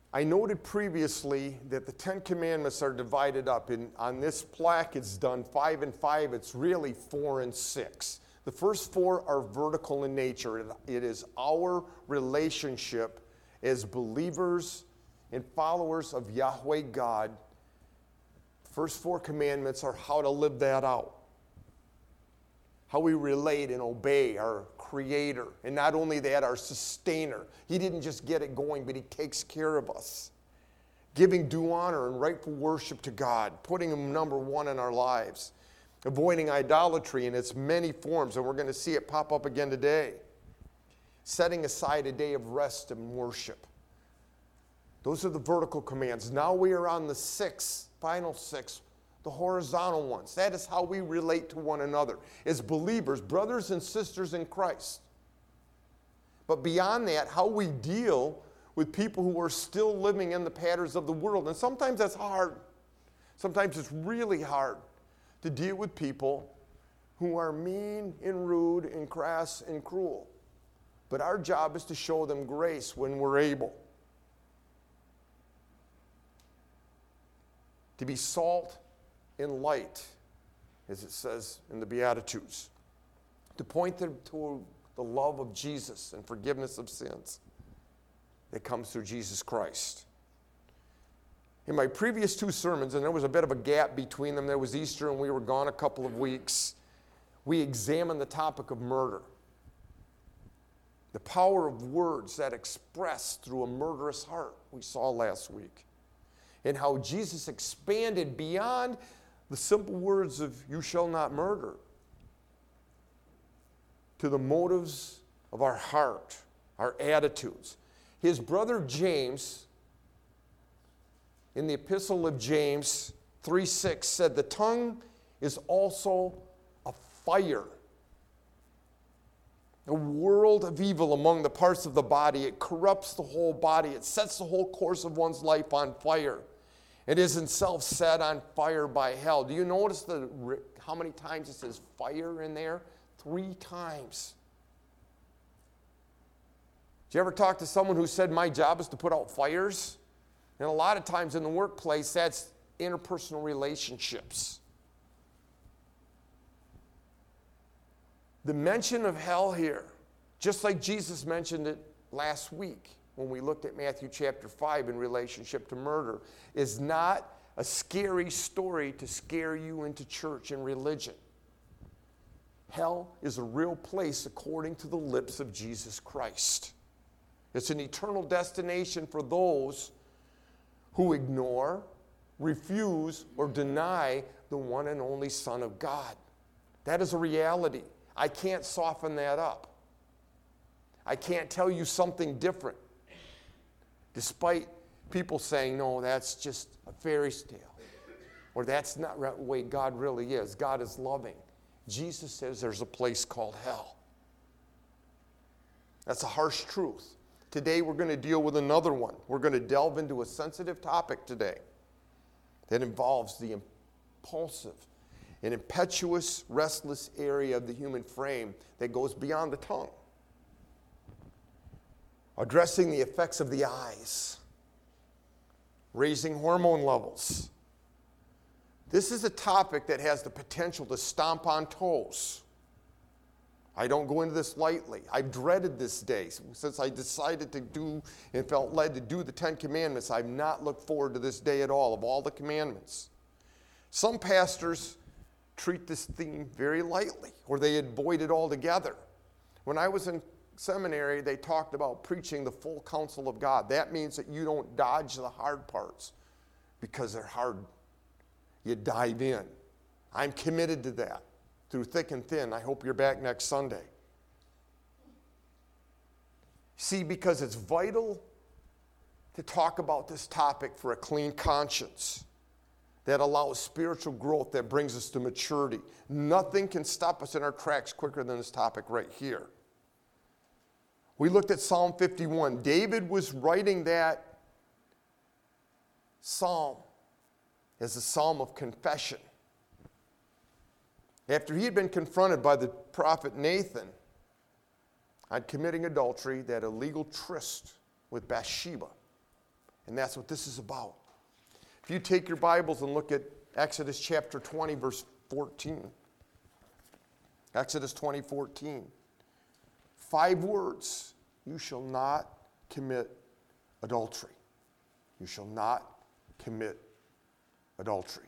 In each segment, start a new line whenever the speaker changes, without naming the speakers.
I noted previously that the Ten Commandments are divided up. On this plaque, it's done 5 and 5. It's really 4 and 6. The first 4 are vertical in nature. It is our relationship as believers and followers of Yahweh God. First 4 commandments are how to live that out. How we relate and obey our Creator. And not only that, our Sustainer. He didn't just get it going, but He takes care of us. Giving due honor and rightful worship to God. Putting Him number 1 in our lives. Avoiding idolatry in its many forms, and we're going to see it pop up again today. Setting aside a day of rest and worship. Those are the vertical commands. Now we are on the 6, final 6, the horizontal ones. That is how we relate to one another as believers, brothers and sisters in Christ. But beyond that, how we deal with people who are still living in the patterns of the world. And sometimes that's hard. Sometimes it's really hard to deal with people who are mean and rude and crass and cruel. But our job is to show them grace when we're able. To be salt and light, as it says in the Beatitudes. To point them to the love of Jesus and forgiveness of sins that comes through Jesus Christ. In my previous 2 sermons, and there was a bit of a gap between them, there was Easter and we were gone a couple of weeks, we examined the topic of murder. The power of words that express through a murderous heart, we saw last week. And how Jesus expanded beyond the simple words of "you shall not murder" to the motives of our heart, our attitudes. His brother James, in the epistle of James 3:6, said, "The tongue is also a fire, a world of evil among the parts of the body. It corrupts the whole body. It sets the whole course of one's life on fire. It is itself set on fire by hell." Do you notice how many times it says fire in there? 3 times. Did you ever talk to someone who said, "My job is to put out fires"? And a lot of times in the workplace, that's interpersonal relationships. The mention of hell here, just like Jesus mentioned it last week when we looked at Matthew chapter 5 in relationship to murder, is not a scary story to scare you into church and religion. Hell is a real place according to the lips of Jesus Christ. It's an eternal destination for those who ignore, refuse, or deny the one and only Son of God. That is a reality. I can't soften that up. I can't tell you something different. Despite people saying, "No, that's just a fairy tale," or "that's not the way God really is. God is loving." Jesus says there's a place called hell. That's a harsh truth. Today we're going to deal with another one. We're going to delve into a sensitive topic today that involves the impulsive and impetuous, restless area of the human frame that goes beyond the tongue. Addressing the effects of the eyes, raising hormone levels. This is a topic that has the potential to stomp on toes. I don't go into this lightly. I've dreaded this day. Since I decided to do and felt led to do the 10 Commandments, I've not looked forward to this day at all the commandments. Some pastors treat this theme very lightly, or they avoid it altogether. When I was in seminary, they talked about preaching the full counsel of God. That means that you don't dodge the hard parts because they're hard. You dive in. I'm committed to that through thick and thin. I hope you're back next Sunday. See, because it's vital to talk about this topic for a clean conscience that allows spiritual growth, that brings us to maturity. Nothing can stop us in our tracks quicker than this topic right here. We looked at Psalm 51. David was writing that psalm as a psalm of confession. After he had been confronted by the prophet Nathan on committing adultery, that illegal tryst with Bathsheba. And that's what this is about. If you take your Bibles and look at Exodus chapter 20, verse 14. Exodus 20:14. 5 words. You shall not commit adultery. You shall not commit adultery.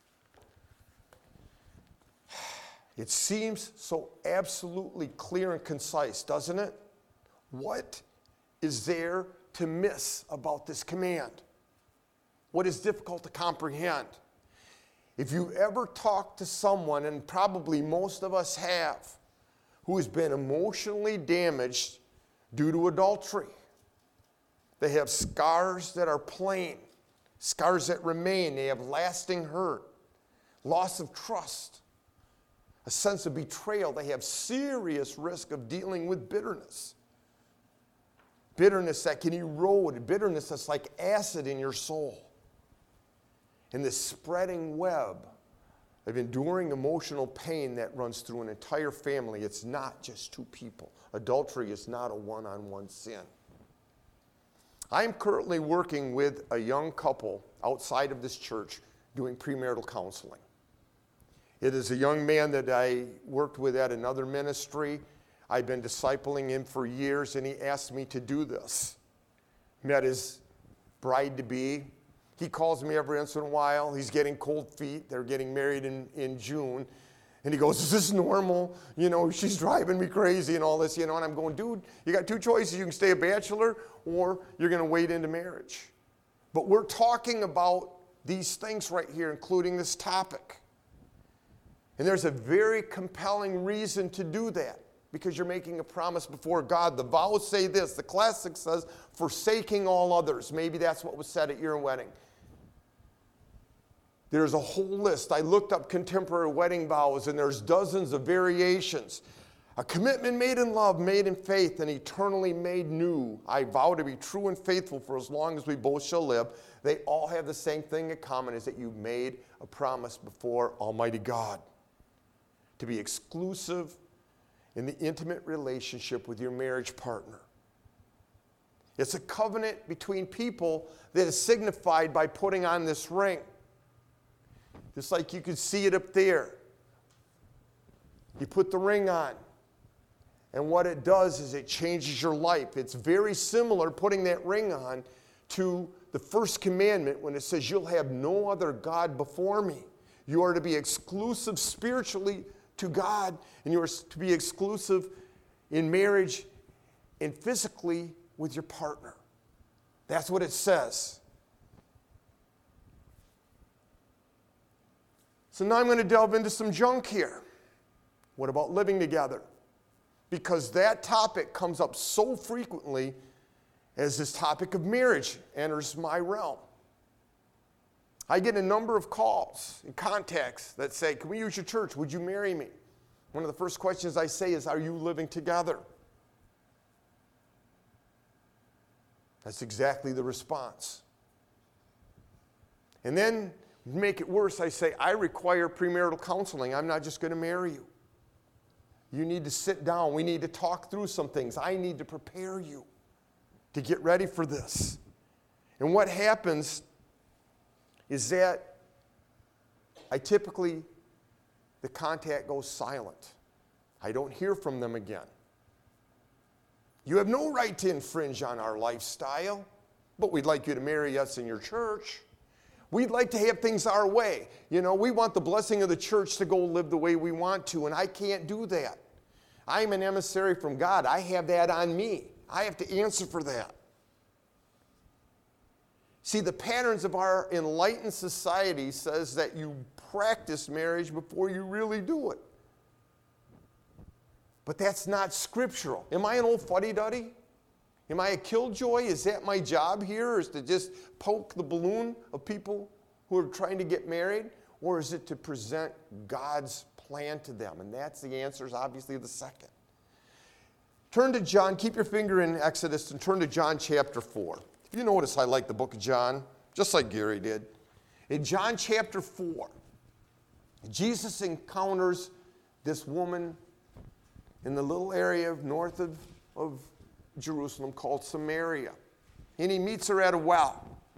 It seems so absolutely clear and concise, doesn't it? What is there to miss about this command? What is difficult to comprehend? If you ever talk to someone, and probably most of us have, who has been emotionally damaged due to adultery, they have scars that are plain, scars that remain. They have lasting hurt, loss of trust, a sense of betrayal. They have serious risk of dealing with bitterness. Bitterness that can erode, bitterness that's like acid in your soul. And this spreading web of enduring emotional pain that runs through an entire family. It's not just 2 people. Adultery is not a one-on-one sin. I'm currently working with a young couple outside of this church doing premarital counseling. It is a young man that I worked with at another ministry. I've been discipling him for years, and he asked me to do this. Met his bride-to-be. He calls me every once in a while. He's getting cold feet. They're getting married in June. And he goes, is this normal? You know, she's driving me crazy and all this, you know. And I'm going, dude, you got 2 choices. You can stay a bachelor or you're going to wade into marriage. But we're talking about these things right here, including this topic. And there's a very compelling reason to do that, because you're making a promise before God. The vows say this. The classic says, forsaking all others. Maybe that's what was said at your wedding. There's a whole list. I looked up contemporary wedding vows, and there's dozens of variations. A commitment made in love, made in faith, and eternally made new. I vow to be true and faithful for as long as we both shall live. They all have the same thing in common, is that you made a promise before Almighty God to be exclusive in the intimate relationship with your marriage partner. It's a covenant between people that is signified by putting on this ring. Just like you can see it up there. You put the ring on. And what it does is it changes your life. It's very similar, putting that ring on, to the first commandment when it says, you'll have no other God before me. You are to be exclusive spiritually to God, and you are to be exclusive in marriage and physically with your partner. That's what it says. So now I'm going to delve into some junk here. What about living together? Because that topic comes up so frequently as this topic of marriage enters my realm. I get a number of calls and contacts that say, can we use your church? Would you marry me? One of the first questions I say is, are you living together? That's exactly the response. And then, to make it worse, I say, I require premarital counseling. I'm not just going to marry you. You need to sit down. We need to talk through some things. I need to prepare you to get ready for this. And what happens is that the contact goes silent. I don't hear from them again. You have no right to infringe on our lifestyle, but we'd like you to marry us in your church. We'd like to have things our way. You know, we want the blessing of the church to go live the way we want to, and I can't do that. I'm an emissary from God. I have that on me. I have to answer for that. See, the patterns of our enlightened society says that you practice marriage before you really do it. But that's not scriptural. Am I an old fuddy-duddy? Am I a killjoy? Is that my job here, is to just poke the balloon of people who are trying to get married? Or is it to present God's plan to them? And that's the answer, is obviously the second. Turn to John. Keep your finger in Exodus and turn to John chapter 4. If you notice, I like the book of John, just like Gary did. In John chapter 4, Jesus encounters this woman in the little area north of Jerusalem called Samaria. And he meets her at a well.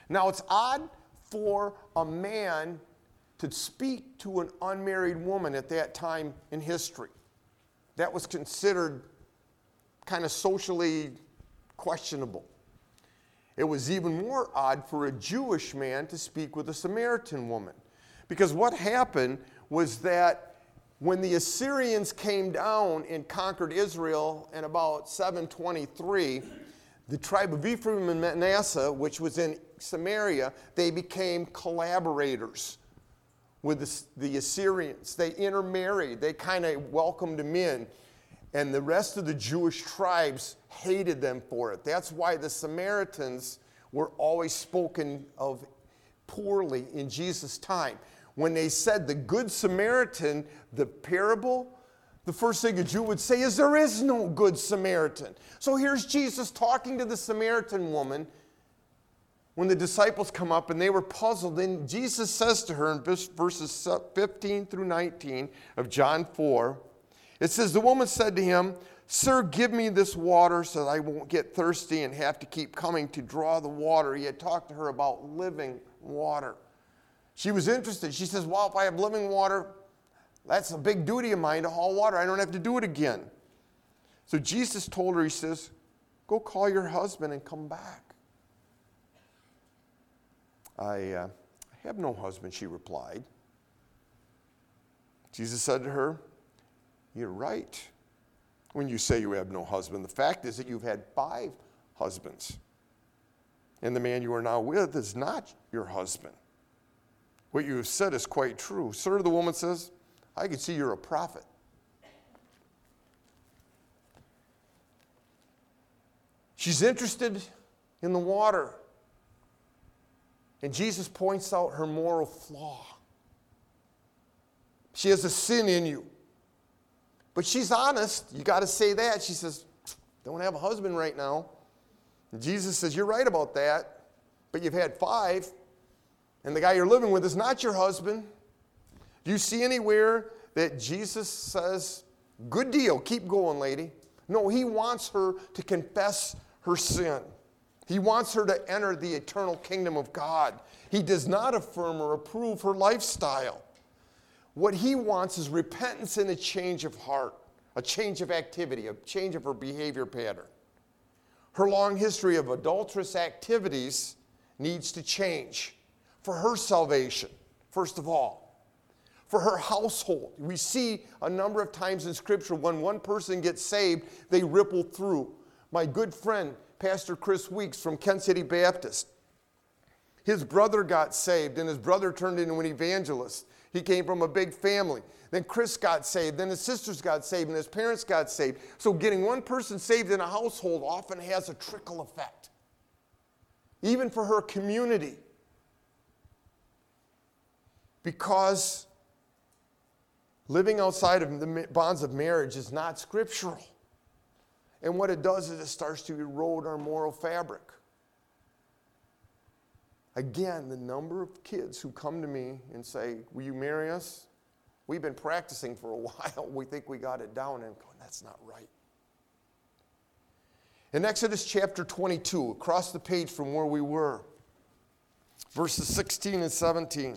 Now, it's odd for a man to speak to an unmarried woman at that time in history. That was considered kind of socially questionable. It was even more odd for a Jewish man to speak with a Samaritan woman. Because what happened was that when the Assyrians came down and conquered Israel in about 723, the tribe of Ephraim and Manasseh, which was in Samaria, they became collaborators with the Assyrians. They intermarried. They kind of welcomed them in. And the rest of the Jewish tribes hated them for it. That's why the Samaritans were always spoken of poorly in Jesus' time. When they said the Good Samaritan, the parable, the first thing a Jew would say is there is no Good Samaritan. So here's Jesus talking to the Samaritan woman when the disciples come up and they were puzzled. And Jesus says to her in verses 15 through 19 of John 4, it says, the woman said to him, Sir, give me this water so that I won't get thirsty and have to keep coming to draw the water. He had talked to her about living water. She was interested. She says, well, if I have living water, that's a big duty of mine to haul water. I don't have to do it again. So Jesus told her, he says, go call your husband and come back. I have no husband, she replied. Jesus said to her, you're right when you say you have no husband. The fact is that you've had 5 husbands. And the man you are now with is not your husband. What you have said is quite true. Sir, the woman says, I can see you're a prophet. She's interested in the water. And Jesus points out her moral flaw. She has a sin in you. But she's honest. You got to say that. She says, don't have a husband right now. And Jesus says, you're right about that. But you've had 5. And the guy you're living with is not your husband. Do you see anywhere that Jesus says, good deal, keep going, lady? No, he wants her to confess her sin. He wants her to enter the eternal kingdom of God. He does not affirm or approve her lifestyle. What he wants is repentance and a change of heart, a change of activity, a change of her behavior pattern. Her long history of adulterous activities needs to change for her salvation, first of all. For her household. We see a number of times in Scripture when one person gets saved, they ripple through. My good friend, Pastor Chris Weeks from Kent City Baptist, his brother got saved, and his brother turned into an evangelist. He came from a big family. Then Chris got saved. Then his sisters got saved, and his parents got saved. So getting one person saved in a household often has a trickle effect, even for her community. Because living outside of the bonds of marriage is not scriptural. And what it does is it starts to erode our moral fabric. Again, the number of kids who come to me and say, will you marry us? We've been practicing for a while. We think we got it down. And going, that's not right. In Exodus chapter 22, across the page from where we were, verses 16 and 17.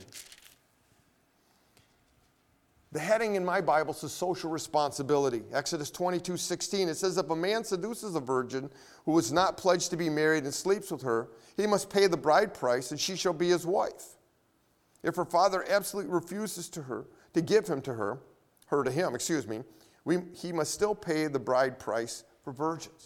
The heading in my Bible says social responsibility. Exodus 22:16. It says, if a man seduces a virgin who is not pledged to be married and sleeps with her, he must pay the bride price and she shall be his wife. If her father absolutely refuses to give him to her to him, he must still pay the bride price for virgins.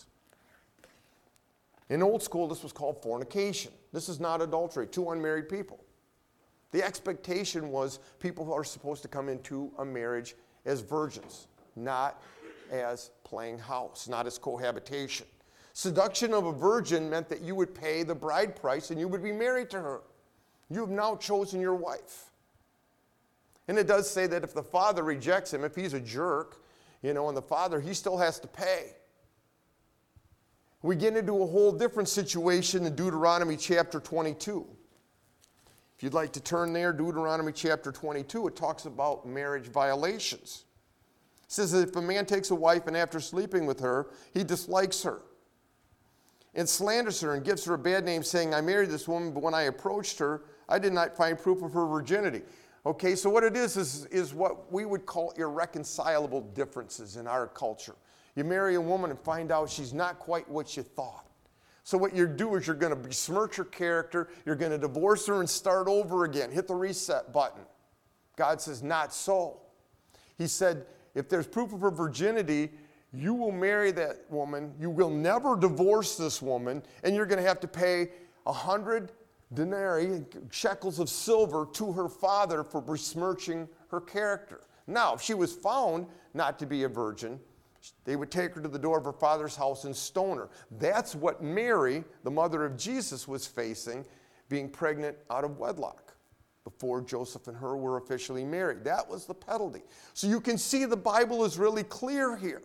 In old school, this was called fornication. This is not adultery, 2 unmarried people. The expectation was people are supposed to come into a marriage as virgins, not as playing house, not as cohabitation. Seduction of a virgin meant that you would pay the bride price and you would be married to her. You have now chosen your wife. And it does say that if the father rejects him, if he's a jerk, and the father, he still has to pay. We get into a whole different situation in Deuteronomy chapter 22. If you'd like to turn there, Deuteronomy chapter 22, it talks about marriage violations. It says that if a man takes a wife and after sleeping with her, he dislikes her. and slanders her and gives her a bad name, saying, I married this woman, but when I approached her, I did not find proof of her virginity. Okay, so what it is what we would call irreconcilable differences in our culture. You marry a woman and find out she's not quite what you thought. So what you do is you're going to besmirch her character, you're going to divorce her and start over again, hit the reset button. God says, not so. He said, if there's proof of her virginity, you will marry that woman, you will never divorce this woman, and you're going to have to pay 100 denarii, shekels of silver, to her father for besmirching her character. Now, if she was found not to be a virgin, they would take her to the door of her father's house and stone her. That's what Mary, the mother of Jesus, was facing, being pregnant out of wedlock before Joseph and her were officially married. That was the penalty. So you can see the Bible is really clear here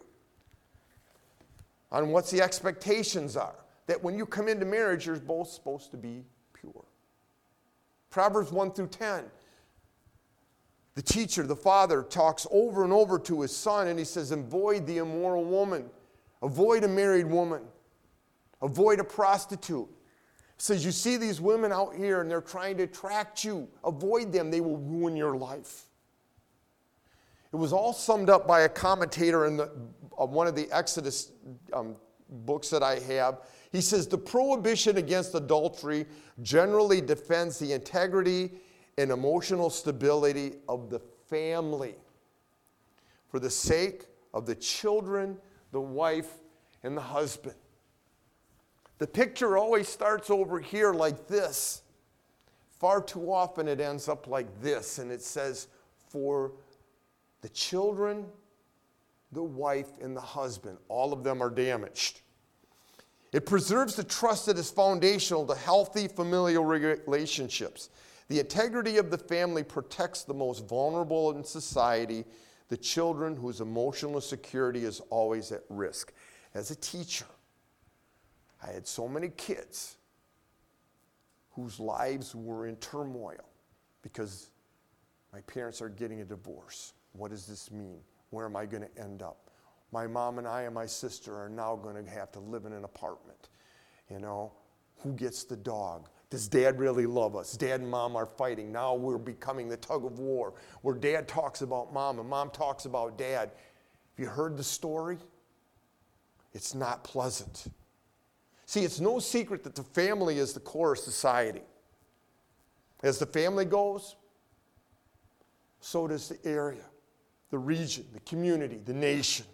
on what the expectations are. That when you come into marriage, you're both supposed to be pure. Proverbs 1 through 10. The teacher, the father, talks over and over to his son, and he says, avoid the immoral woman. Avoid a married woman. Avoid a prostitute. He says, you see these women out here, and they're trying to attract you. Avoid them. They will ruin your life. It was all summed up by a commentator in one of the Exodus books that I have. He says, the prohibition against adultery generally defends the integrity and emotional stability of the family for the sake of the children, the wife, and the husband. The picture always starts over here like this. Far too often it ends up like this, and it says, for the children, the wife, and the husband. All of them are damaged. It preserves the trust that is foundational to healthy familial relationships. The integrity of the family protects the most vulnerable in society, the children whose emotional security is always at risk. As a teacher, I had so many kids whose lives were in turmoil because my parents are getting a divorce. What does this mean? Where am I going to end up? My mom and I and my sister are now going to have to live in an apartment. You know, who gets the dog? Does dad really love us? Dad and mom are fighting. Now we're becoming the tug of war where dad talks about mom and mom talks about dad. Have you heard the story? It's not pleasant. See, it's no secret that the family is the core of society. As the family goes, so does the area, the region, the community, the nation.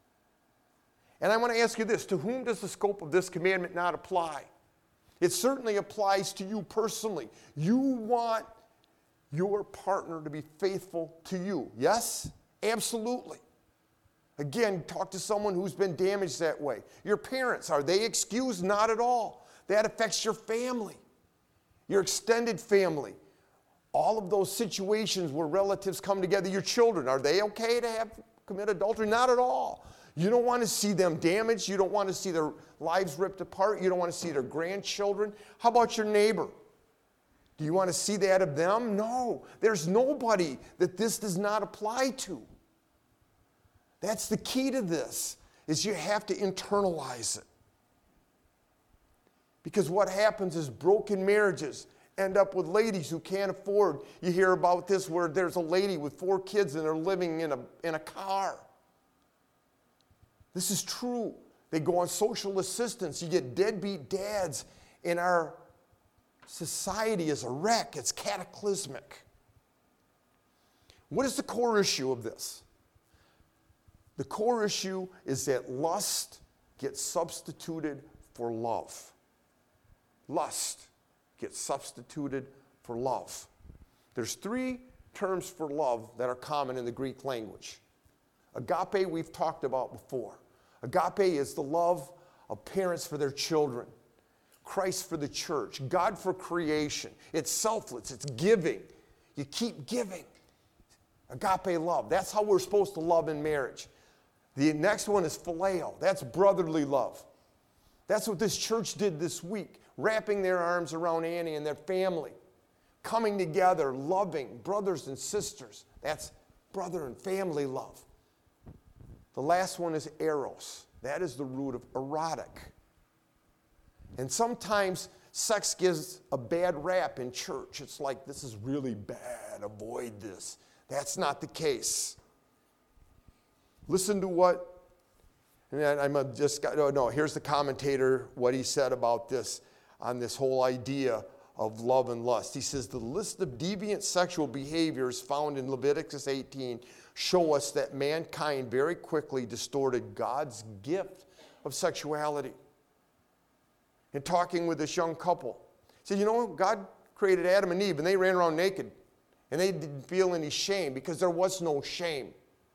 And I want to ask you this, to whom does the scope of this commandment not apply? It certainly applies to you personally. You want your partner to be faithful to you. Yes? Absolutely. Again, talk to someone who's been damaged that way. Your parents, are they excused? Not at all. That affects your family, your extended family. All of those situations where relatives come together, your children, are they okay to commit adultery? Not at all. You don't want to see them damaged. You don't want to see their lives ripped apart. You don't want to see their grandchildren. How about your neighbor? Do you want to see that of them? No. There's nobody that this does not apply to. That's the key to this, is you have to internalize it. Because what happens is broken marriages end up with ladies who can't afford. You hear about this where there's a lady with 4 kids and they're living in a car. This is true. They go on social assistance. You get deadbeat dads, and our society is a wreck. It's cataclysmic. What is the core issue of this? The core issue is that lust gets substituted for love. Lust gets substituted for love. There's 3 terms for love that are common in the Greek language. Agape, we've talked about before. Agape is the love of parents for their children, Christ for the church, God for creation. It's selfless, it's giving. You keep giving. Agape love. That's how we're supposed to love in marriage. The next one is phileo. That's brotherly love. That's what this church did this week, wrapping their arms around Annie and their family, coming together, loving brothers and sisters. That's brother and family love. The last one is eros. That is the root of erotic. And sometimes sex gives a bad rap in church. It's like, this is really bad, avoid this. That's not the case. Listen to what, and here's the commentator, what he said about this, on this whole idea of love and lust. He says, the list of deviant sexual behaviors found in Leviticus 18 show us that mankind very quickly distorted God's gift of sexuality. In talking with this young couple, he said, God created Adam and Eve, and they ran around naked, and they didn't feel any shame because there was no shame.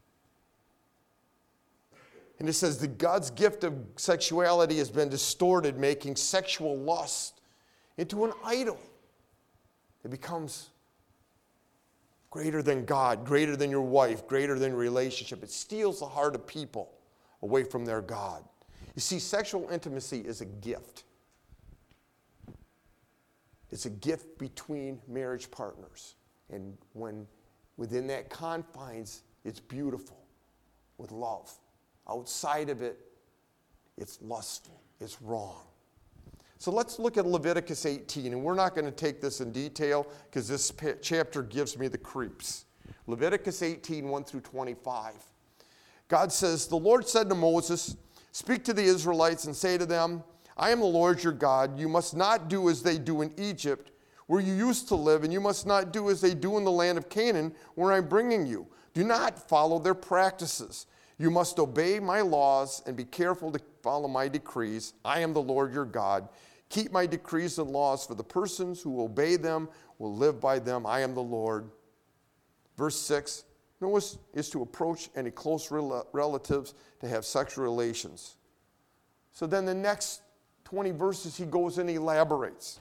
And it says that God's gift of sexuality has been distorted, making sexual lust into an idol. It becomes greater than God, greater than your wife, greater than your relationship. It steals the heart of people away from their God. You see, sexual intimacy is a gift. It's a gift between marriage partners. And when within that confines, it's beautiful with love. Outside of it, it's lustful, it's wrong. So let's look at Leviticus 18, and we're not going to take this in detail because this chapter gives me the creeps. Leviticus 18, 1 through 25. God says, the Lord said to Moses, speak to the Israelites and say to them, I am the Lord your God. You must not do as they do in Egypt, where you used to live, and you must not do as they do in the land of Canaan, where I'm bringing you. Do not follow their practices. You must obey my laws and be careful to follow my decrees. I am the Lord your God. Keep my decrees and laws, for the persons who obey them will live by them. I am the Lord. Verse 6, no one is to approach any close relatives to have sexual relations. So then the next 20 verses he goes and elaborates.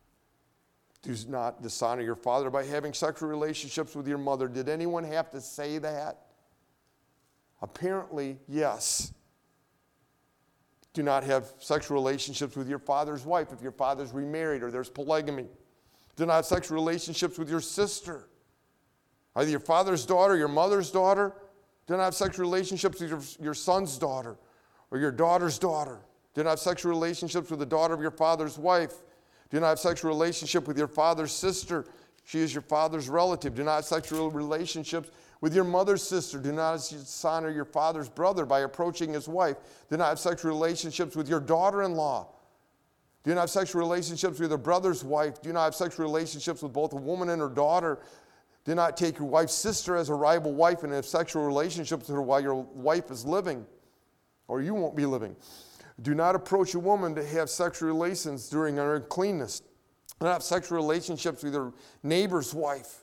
Do not dishonor your father by having sexual relationships with your mother. Did anyone have to say that? Apparently, yes. Do not have sexual relationships with your father's wife if your father's remarried or there's polygamy. Do not have sexual relationships with your sister, either your father's daughter or your mother's daughter. Do not have sexual relationships with your son's daughter or your daughter's daughter. Do not have sexual relationships with the daughter of your father's wife. Do not have sexual relationship with your father's sister. She is your father's relative. Do not have sexual relationships with your mother's sister. Do not dishonor your father's brother by approaching his wife. Do not have sexual relationships with your daughter-in-law. Do not have sexual relationships with your brother's wife. Do not have sexual relationships with both a woman and her daughter. Do not take your wife's sister as a rival wife and have sexual relationships with her while your wife is living, or you won't be living. Do not approach a woman to have sexual relations during her uncleanness. Do not have sexual relationships with your neighbor's wife.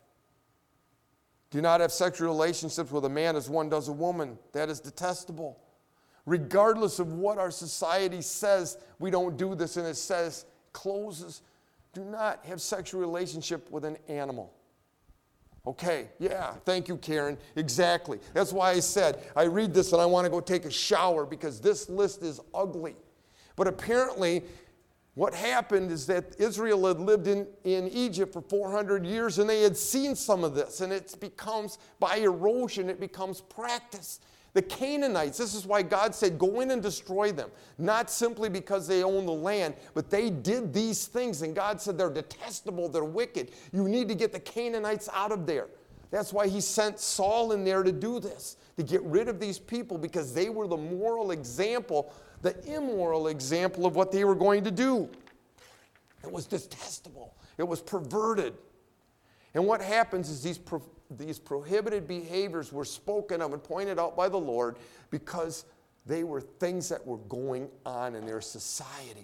Do not have sexual relationships with a man as one does a woman. That is detestable. Regardless of what our society says, we don't do this, and it says, closes, do not have sexual relationship with an animal. Okay, yeah, thank you, Karen. Exactly. That's why I said, I read this and I want to go take a shower because this list is ugly. But apparently, what happened is that Israel had lived in Egypt for 400 years and they had seen some of this, and it becomes, by erosion, it becomes practice. The Canaanites, this is why God said, go in and destroy them. Not simply because they own the land, but they did these things, and God said they're detestable, they're wicked. You need to get the Canaanites out of there. That's why he sent Saul in there to do this, to get rid of these people, because they were the moral example, the immoral example of what they were going to do. It was detestable. It was perverted. And what happens is these prohibited behaviors were spoken of and pointed out by the Lord because they were things that were going on in their society.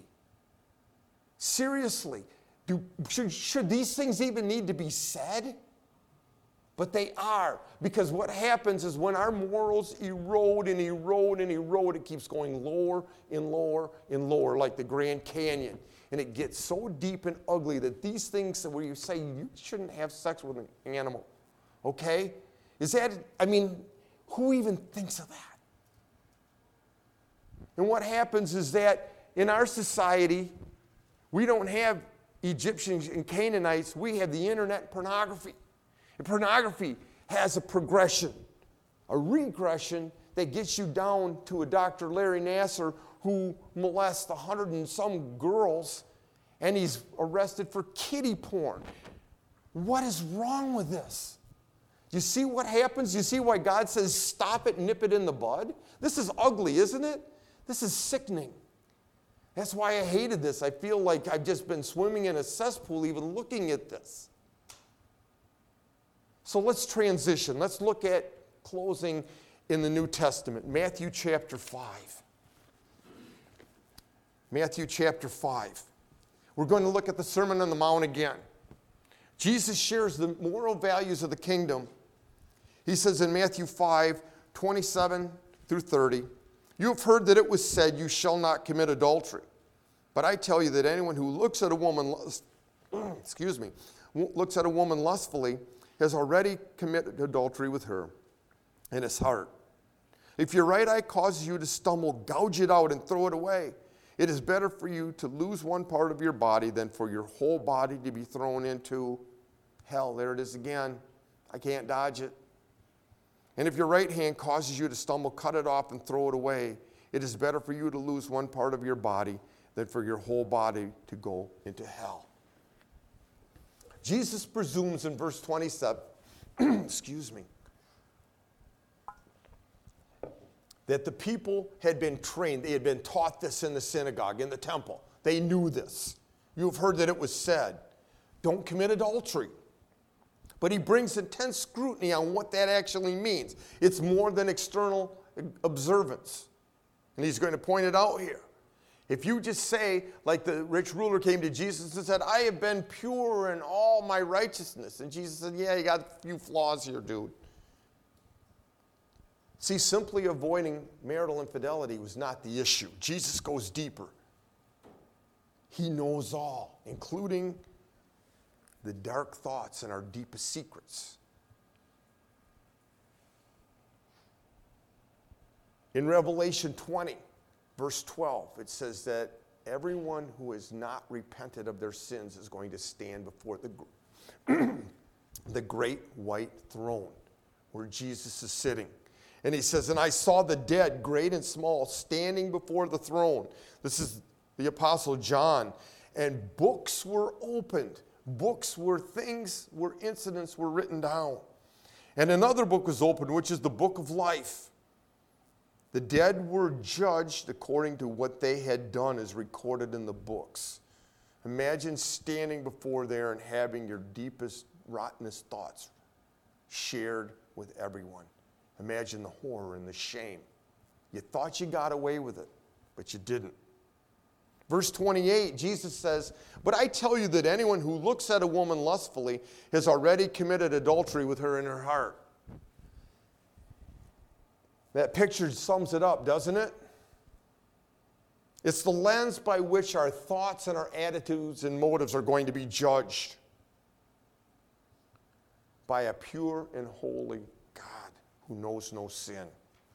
Seriously, should these things even need to be said? But they are, because what happens is when our morals erode and erode and erode, it keeps going lower and lower and lower, like the Grand Canyon. And it gets so deep and ugly that these things where you say you shouldn't have sex with an animal, okay? Who even thinks of that? And what happens is that in our society, we don't have Egyptians and Canaanites, we have the internet and pornography. And pornography has a progression, a regression that gets you down to a Dr. Larry Nassar who molests 100 and some girls, and he's arrested for kiddie porn. What is wrong with this? You see what happens? You see why God says stop it, nip it in the bud? This is ugly, isn't it? This is sickening. That's why I hated this. I feel like I've just been swimming in a cesspool even looking at this. So let's transition. Let's look at closing in the New Testament. Matthew chapter 5. Matthew chapter 5. We're going to look at the Sermon on the Mount again. Jesus shares the moral values of the kingdom. He says in Matthew 5, 27 through 30, "You have heard that it was said, 'You shall not commit adultery.' But I tell you that anyone who looks at a woman, looks at a woman lustfully has already committed adultery with her in his heart. If your right eye causes you to stumble, gouge it out and throw it away. It is better for you to lose one part of your body than for your whole body to be thrown into hell." There it is again. I can't dodge it. "And if your right hand causes you to stumble, cut it off and throw it away. It is better for you to lose one part of your body than for your whole body to go into hell." Jesus presumes in verse 27, that the people had been trained. They had been taught this in the synagogue, in the temple. They knew this. You have heard that it was said, "Don't commit adultery." But he brings intense scrutiny on what that actually means. It's more than external observance. And he's going to point it out here. If you just say, like the rich ruler came to Jesus and said, "I have been pure in all my righteousness." And Jesus said, "Yeah, you got a few flaws here, dude." See, simply avoiding marital infidelity was not the issue. Jesus goes deeper. He knows all, including the dark thoughts and our deepest secrets. In Revelation 20, verse 12, it says that everyone who has not repented of their sins is going to stand before the great white throne where Jesus is sitting. And he says, "And I saw the dead, great and small, standing before the throne." This is the Apostle John. "And books were opened." Books were things, where incidents were written down. "And another book was opened, which is the book of life. The dead were judged according to what they had done as recorded in the books." Imagine standing before there and having your deepest, rottenest thoughts shared with everyone. Imagine the horror and the shame. You thought you got away with it, but you didn't. Verse 28, Jesus says, "But I tell you that anyone who looks at a woman lustfully has already committed adultery with her in her heart." That picture sums it up, doesn't it? It's the lens by which our thoughts and our attitudes and motives are going to be judged by a pure and holy God who knows no sin.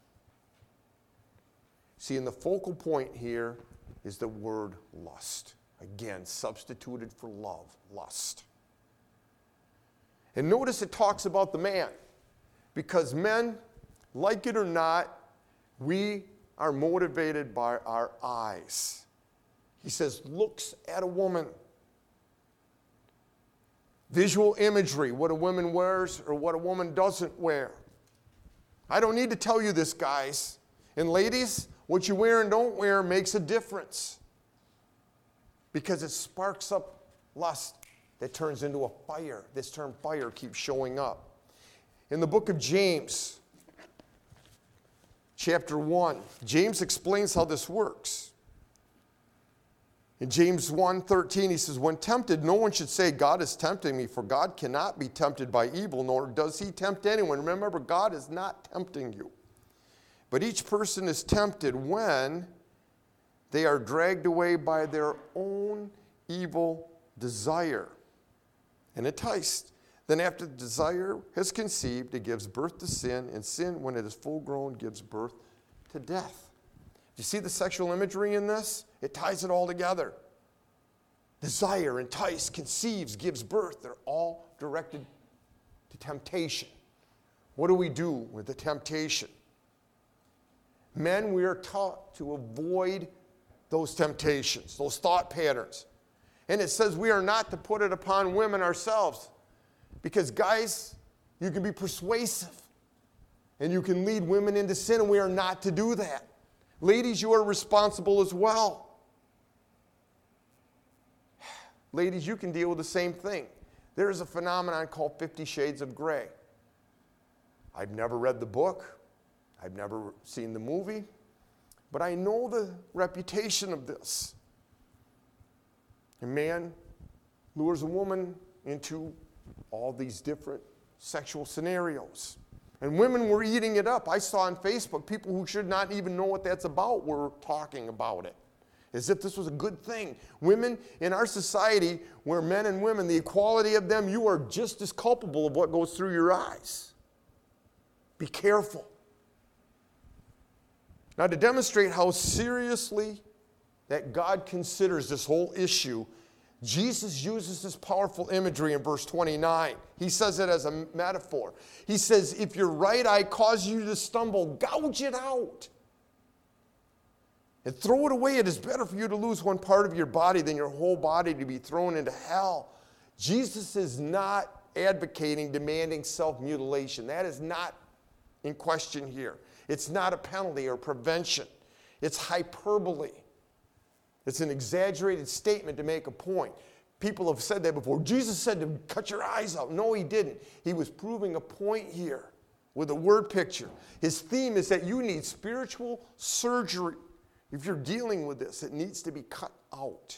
See, and the focal point here is the word lust. Again, substituted for love, lust. And notice it talks about the man. Because men, like it or not, we are motivated by our eyes. He says, looks at a woman. Visual imagery, what a woman wears or what a woman doesn't wear. I don't need to tell you this, guys. And ladies, what you wear and don't wear makes a difference. Because it sparks up lust that turns into a fire. This term fire keeps showing up. In the book of James, chapter 1, James explains how this works. In James 1:13, he says, "When tempted, no one should say, 'God is tempting me,' for God cannot be tempted by evil, nor does he tempt anyone." Remember, God is not tempting you. "But each person is tempted when they are dragged away by their own evil desire and enticed. Then after the desire has conceived, it gives birth to sin, and sin, when it is full grown, gives birth to death." Do you see the sexual imagery in this? It ties it all together. Desire, entice, conceives, gives birth. They're all directed to temptation. What do we do with the temptation? Men, we are taught to avoid those temptations, those thought patterns. And it says we are not to put it upon women ourselves. Because guys, you can be persuasive. And you can lead women into sin, and we are not to do that. Ladies, you are responsible as well. Ladies, you can deal with the same thing. There is a phenomenon called 50 Shades of Grey. I've never read the book. I've never seen the movie. But I know the reputation of this. A man lures a woman into all these different sexual scenarios. And women were eating it up. I saw on Facebook people who should not even know what that's about were talking about it, as if this was a good thing. Women in our society, where men and women, the equality of them, you are just as culpable of what goes through your eyes. Be careful. Now, to demonstrate how seriously that God considers this whole issue, Jesus uses this powerful imagery in verse 29. He says it as a metaphor. He says, if your right eye causes you to stumble, gouge it out and throw it away. It is better for you to lose one part of your body than your whole body to be thrown into hell. Jesus is not advocating demanding self-mutilation. That is not in question here. It's not a penalty or prevention. It's hyperbole. It's an exaggerated statement to make a point. People have said that before. Jesus said to cut your eyes out. No, he didn't. He was proving a point here with a word picture. His theme is that you need spiritual surgery. If you're dealing with this, it needs to be cut out.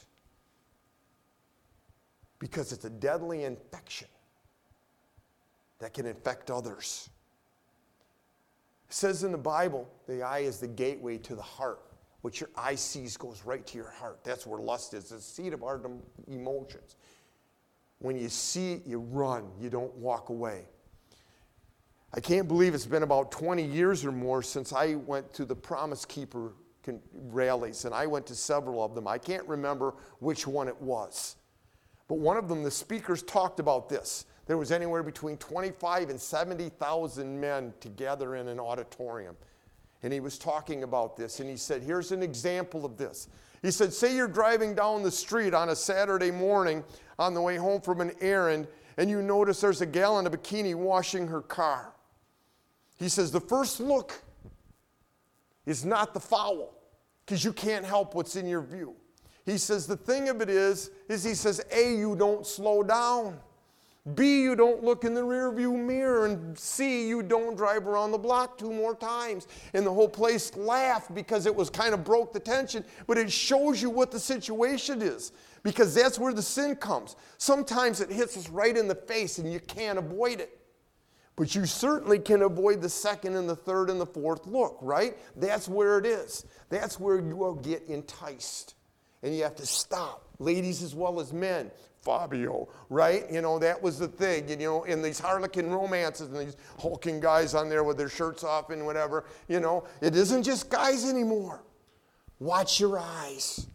Because it's a deadly infection that can infect others. It says in the Bible, the eye is the gateway to the heart. What your eye sees goes right to your heart. That's where lust is. It's the seat of our emotions. When you see it, you run. You don't walk away. I can't believe it's been about 20 years or more since I went to the Promise Keeper rallies, and I went to several of them. I can't remember which one it was. But one of them, the speakers talked about this. There was anywhere between 25 and 70,000 men together in an auditorium. And he was talking about this, and he said, here's an example of this. He said, say you're driving down the street on a Saturday morning on the way home from an errand, and you notice there's a gal in a bikini washing her car. He says, the first look is not the foul, because you can't help what's in your view. He says, the thing of it is he says, A, you don't slow down. B, you don't look in the rearview mirror. And C, you don't drive around the block 2 more times. And the whole place laughed because it was kind of broke the tension. But it shows you what the situation is, because that's where the sin comes. Sometimes it hits us right in the face and you can't avoid it. But you certainly can avoid the second and the third and the fourth look, right? That's where it is. That's where you will get enticed. And you have to stop, ladies as well as men. Fabio, right? You know, that was the thing. You know, in these harlequin romances and these hulking guys on there with their shirts off and whatever, you know, it isn't just guys anymore. Watch your eyes.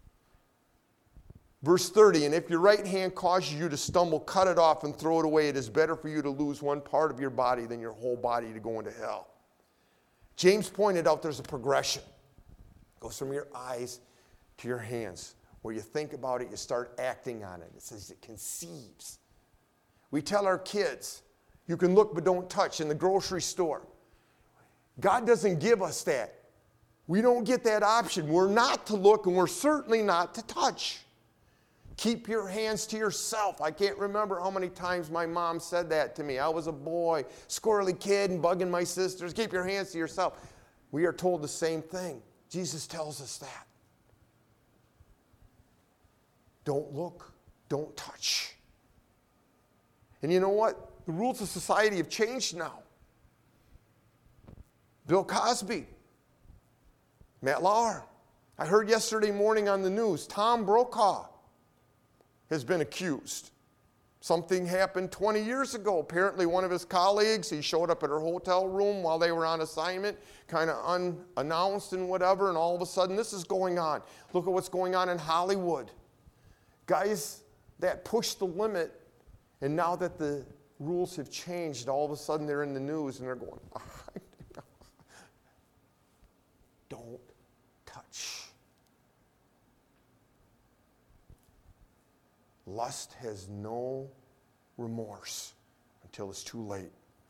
Verse 30, and if your right hand causes you to stumble, cut it off and throw it away. It is better for you to lose one part of your body than your whole body to go into hell. James pointed out there's a progression. It goes from your eyes to your hands. Where you think about it, you start acting on it. It says it conceives. We tell our kids, you can look but don't touch in the grocery store. God doesn't give us that. We don't get that option. We're not to look, and we're certainly not to touch. Keep your hands to yourself. I can't remember how many times my mom said that to me. I was a boy, squirrely kid, and bugging my sisters. Keep your hands to yourself. We are told the same thing. Jesus tells us that. Don't look, don't touch. And you know what? The rules of society have changed now. Bill Cosby, Matt Lauer. I heard yesterday morning on the news, Tom Brokaw has been accused. Something happened 20 years ago. Apparently one of his colleagues, he showed up at her hotel room while they were on assignment, kind of unannounced and whatever, and all of a sudden this is going on. Look at what's going on in Hollywood. Guys that push the limit, and now that the rules have changed, all of a sudden they're in the news and they're going, don't touch. Lust has no remorse until it's too late.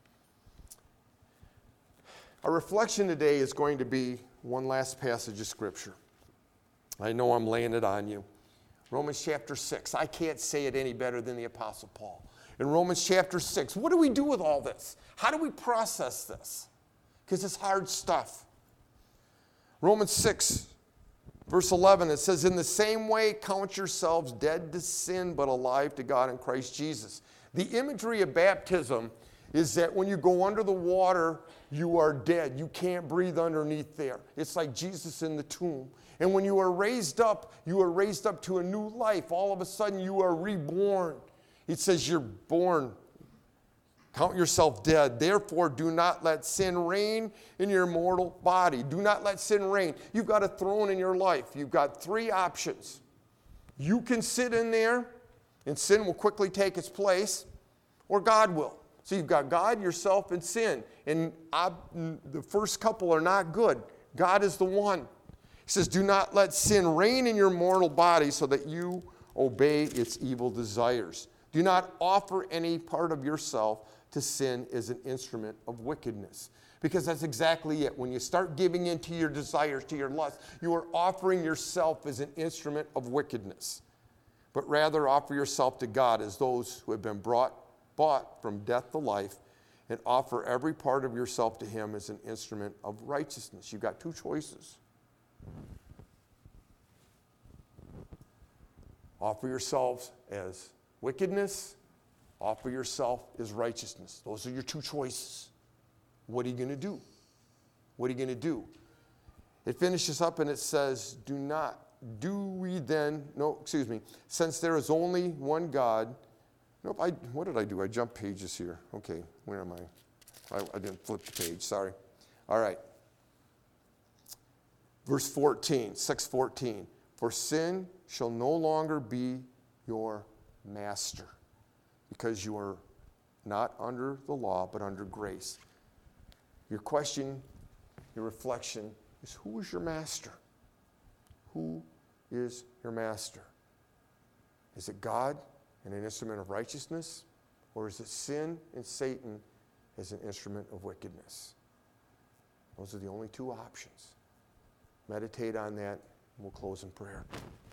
Our reflection today is going to be one last passage of Scripture. I know I'm laying it on you. Romans chapter 6. I can't say it any better than the Apostle Paul. In Romans chapter 6, what do we do with all this? How do we process this? Because it's hard stuff. Romans 6, verse 11, it says, in the same way, count yourselves dead to sin, but alive to God in Christ Jesus. The imagery of baptism is that when you go under the water, you are dead. You can't breathe underneath there. It's like Jesus in the tomb. And when you are raised up to a new life. All of a sudden, you are reborn. It says you're born. Count yourself dead. Therefore, do not let sin reign in your mortal body. Do not let sin reign. You've got a throne in your life. You've got three options. You can sit in there, and sin will quickly take its place, or God will. So you've got God, yourself, and sin. And the first couple are not good. God is the one. He says, do not let sin reign in your mortal body so that you obey its evil desires. Do not offer any part of yourself to sin as an instrument of wickedness. Because that's exactly it. When you start giving in to your desires, to your lust, you are offering yourself as an instrument of wickedness. But rather offer yourself to God as those who have been bought from death to life, and offer every part of yourself to Him as an instrument of righteousness. You've got two choices. Offer yourselves as wickedness, offer yourself as righteousness. Those are your two choices. What are you going to do? What are you going to do? It finishes up and it says, since there is only one God. Nope, what did I do? I jumped pages here. Okay, where am I? I didn't flip the page, sorry. All right. Verse 14, 6:14. For sin shall no longer be your master, because you are not under the law, but under grace. Your question, your reflection is, who is your master? Who is your master? Is it God and an instrument of righteousness? Or is it sin and Satan as an instrument of wickedness? Those are the only two options. Meditate on that, and we'll close in prayer.